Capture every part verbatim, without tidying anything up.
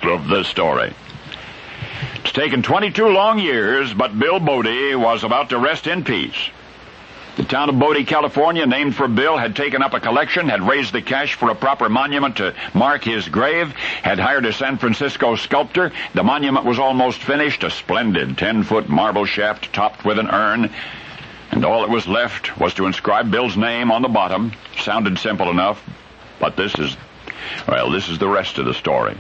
of the story. It's taken twenty-two long years, but Bill Bodie was about to rest in peace. The town of Bodie, California, named for Bill, had taken up a collection, had raised the cash for a proper monument to mark his grave, had hired a San Francisco sculptor. The monument was almost finished, a splendid ten-foot marble shaft topped with an urn, and all that was left was to inscribe Bill's name on the bottom. Sounded simple enough, but this is, well, this is the rest of the story.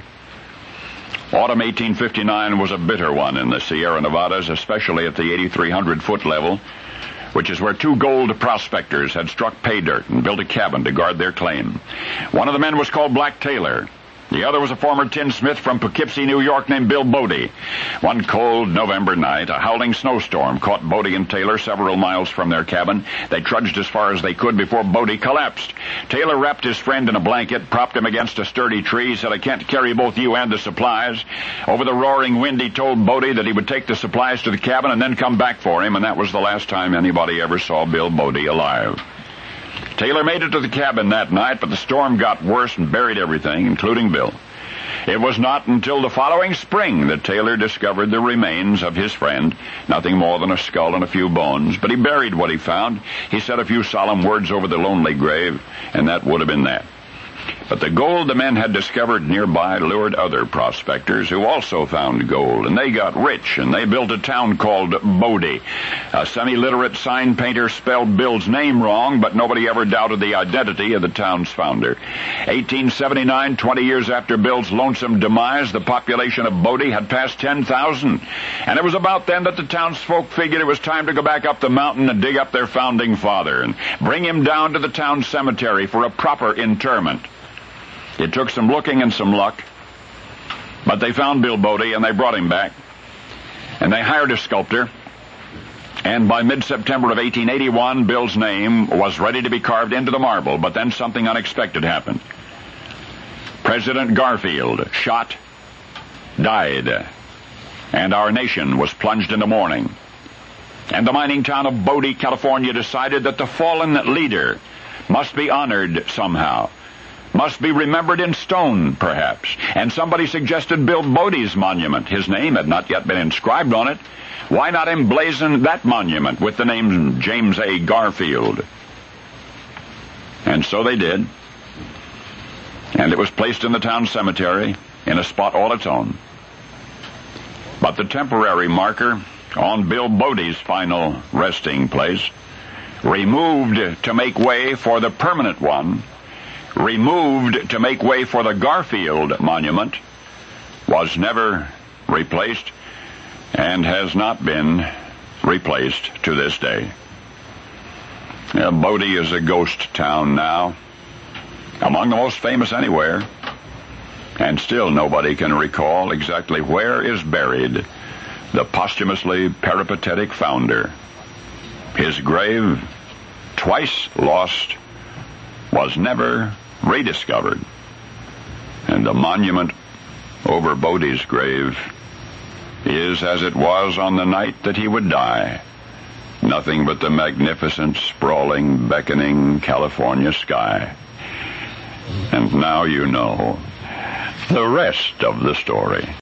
Autumn eighteen fifty-nine was a bitter one in the Sierra Nevadas, especially at the eighty-three hundred foot level, which is where two gold prospectors had struck pay dirt and built a cabin to guard their claim. One of the men was called Black Taylor. The other was a former tinsmith from Poughkeepsie, New York, named Bill Bodie. One cold November night, a howling snowstorm caught Bodie and Taylor several miles from their cabin. They trudged as far as they could before Bodie collapsed. Taylor wrapped his friend in a blanket, propped him against a sturdy tree. He said, "I can't carry both you and the supplies." Over the roaring wind, he told Bodie that he would take the supplies to the cabin and then come back for him, and that was the last time anybody ever saw Bill Bodie alive. Taylor made it to the cabin that night, but the storm got worse and buried everything, including Bill. It was not until the following spring that Taylor discovered the remains of his friend, nothing more than a skull and a few bones, but he buried what he found. He said a few solemn words over the lonely grave, and that would have been that. But the gold the men had discovered nearby lured other prospectors who also found gold, and they got rich, and they built a town called Bodie. A semi-literate sign painter spelled Bill's name wrong, but nobody ever doubted the identity of the town's founder. eighteen seventy-nine, twenty years after Bill's lonesome demise, the population of Bodie had passed ten thousand, and it was about then that the townsfolk figured it was time to go back up the mountain and dig up their founding father and bring him down to the town cemetery for a proper interment. It took some looking and some luck, but they found Bill Bodie, and they brought him back. And they hired a sculptor, and by mid-September of eighteen eighty-one, Bill's name was ready to be carved into the marble, but then something unexpected happened. President Garfield, shot, died, and our nation was plunged into mourning. And the mining town of Bodie, California, decided that the fallen leader must be honored somehow. Must be remembered in stone, perhaps. And somebody suggested Bill Bodie's monument. His name had not yet been inscribed on it. Why not emblazon that monument with the name James A. Garfield? And so they did. And it was placed in the town cemetery in a spot all its own. But the temporary marker on Bill Bodie's final resting place, removed to make way for the permanent one, removed to make way for the Garfield monument, was never replaced and has not been replaced to this day. Yeah, Bodie is a ghost town now, among the most famous anywhere, and still nobody can recall exactly where is buried the posthumously peripatetic founder. His grave, twice lost, was never rediscovered, and the monument over Bodie's grave is as it was on the night that he would die, nothing but the magnificent, sprawling, beckoning California sky. And now you know the rest of the story.